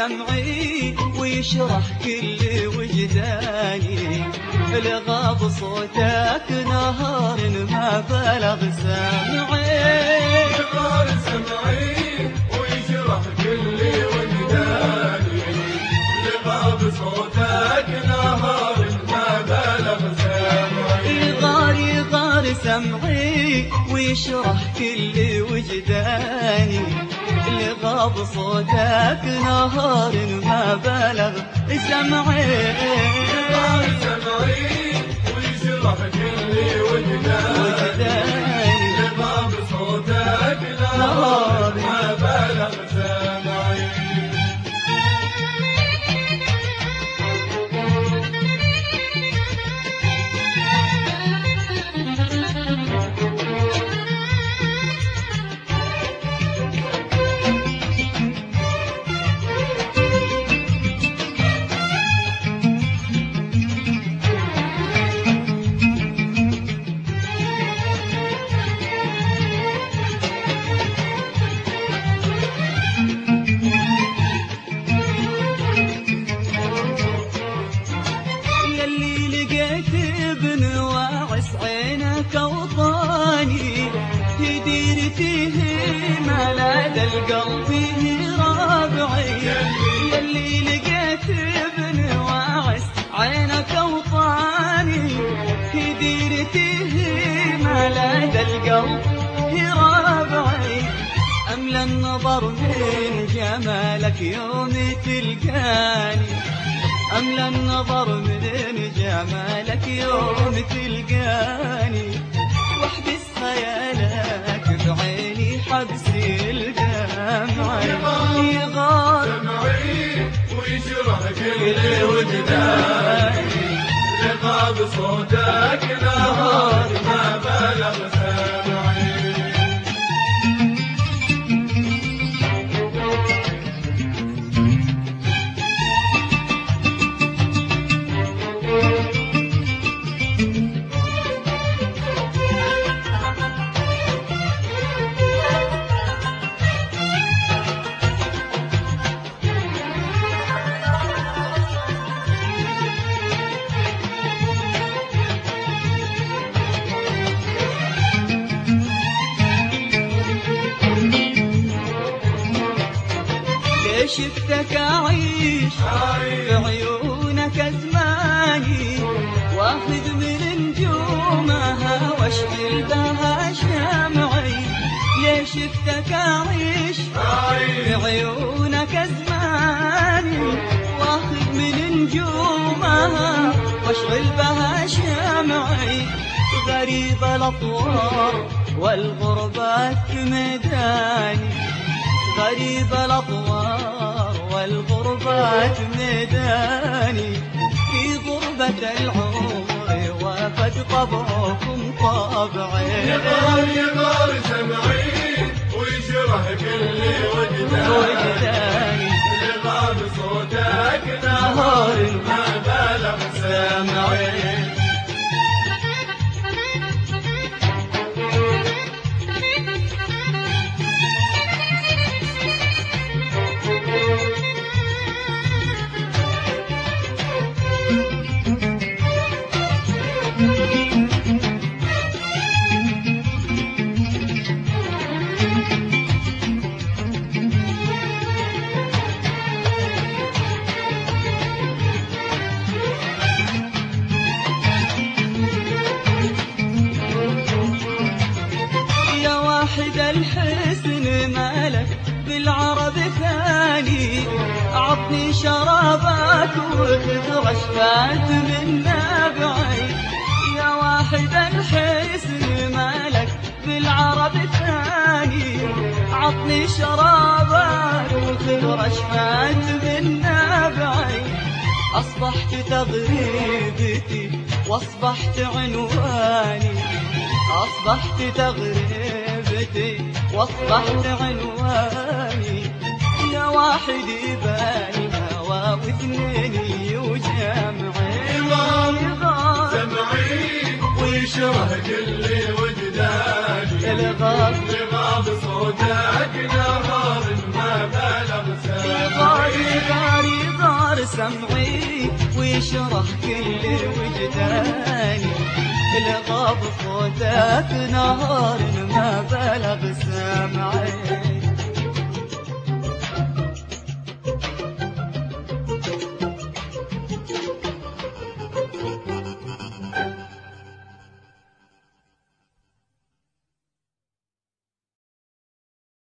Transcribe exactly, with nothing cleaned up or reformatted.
سمعي ويشرح كل وجداني، لغاب صوتك نهار ما بلغ سمعي. لغاب سمعي ويشرح كل وجداني، لغاب صوتك نهار ما بلغ سمعي. يغار يغار سمعي ويشرح كل وجداني، لغاب صوتك نهار ما بلغ سمعي. لغاب سمعي ويشرح كل وجداني، لغاب صوتك نهار ما بلغ سمعي. القلب رابعي يلي لقيت ابن واعس عينك وطاني، ديرته ملاد القلب رابعي. أملى النظر من جمالك يوم تلقاني، أملى النظر من جمالك يوم تلقاني، واحبس خيالك بعيني حبس الدمع. يغار سمعي ويشرح كل وجداني، لغاب صوتك نهار ما بلغ سمعي. شفتك أعيش بعيونك أزماني، واخذ من نجومها واشغل بها شمعي. ليش شفتك أعيش بعيونك أزماني، واخذ من نجومها واشغل بها شمعي. غريب الأطوار والغربات ميداني، غريب الأطوار والغربات ميداني. في غربة العمر وفد طبعكم طابعي. يغار يغار سمعي ويشرح كل وجداني، لغاب صوتك نهار ما بلغ سمعي. الحسن مالك بالعرب ثاني، عطني شرابك وخذ رشفات من نابعي. يا واحد الحسن مالك بالعرب ثاني، عطني شرابك وخذ رشفات من نابعي. أصبحت تغريبتي واصبحت عنواني، أصبحت تغريبتي واصبحت عنواني. يا واحد يبان هوا واثنين وجمعي. يغار سمعي ويشرح كل وجداني، لغاب لغاب صوتك نهار ما بلغ سمعي. ويشرح كل وجداني، لغاب صوتك نهار ما بلغ سامعي.